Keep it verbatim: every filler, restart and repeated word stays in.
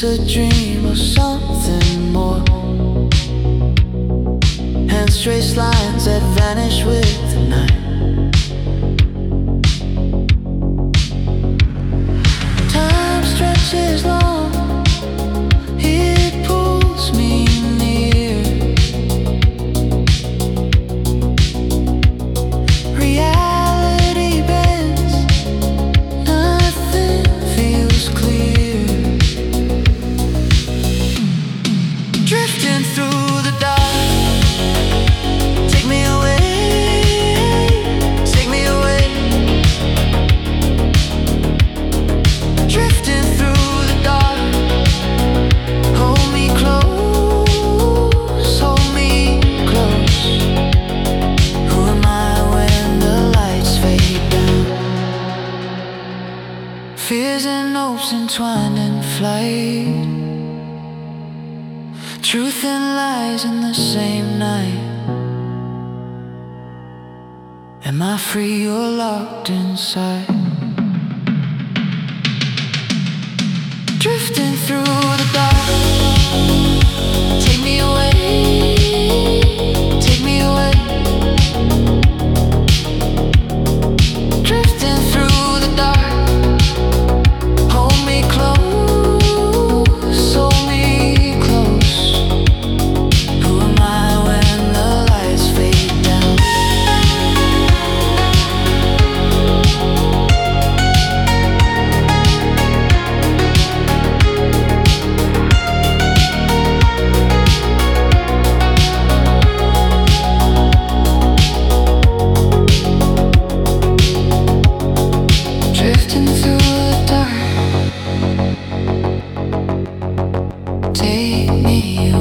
a dream or something more? Hands trace lines that vanish with the night. Time stretches long, it pulls me near. Reality bends, nothing feels clear. Drifting through the dark, take me away, take me away. Drifting through the dark, hold me close, hold me close. Who am I when the lights fade down? Fears and hopes entwined in flight, truth and lies in the same night. Am I free or locked inside? Drifting through the dark, take me away, take me away. Drifting through the dark, hold me close, hold me close. Who am I when the lights fade down? Drifting through the dark, take me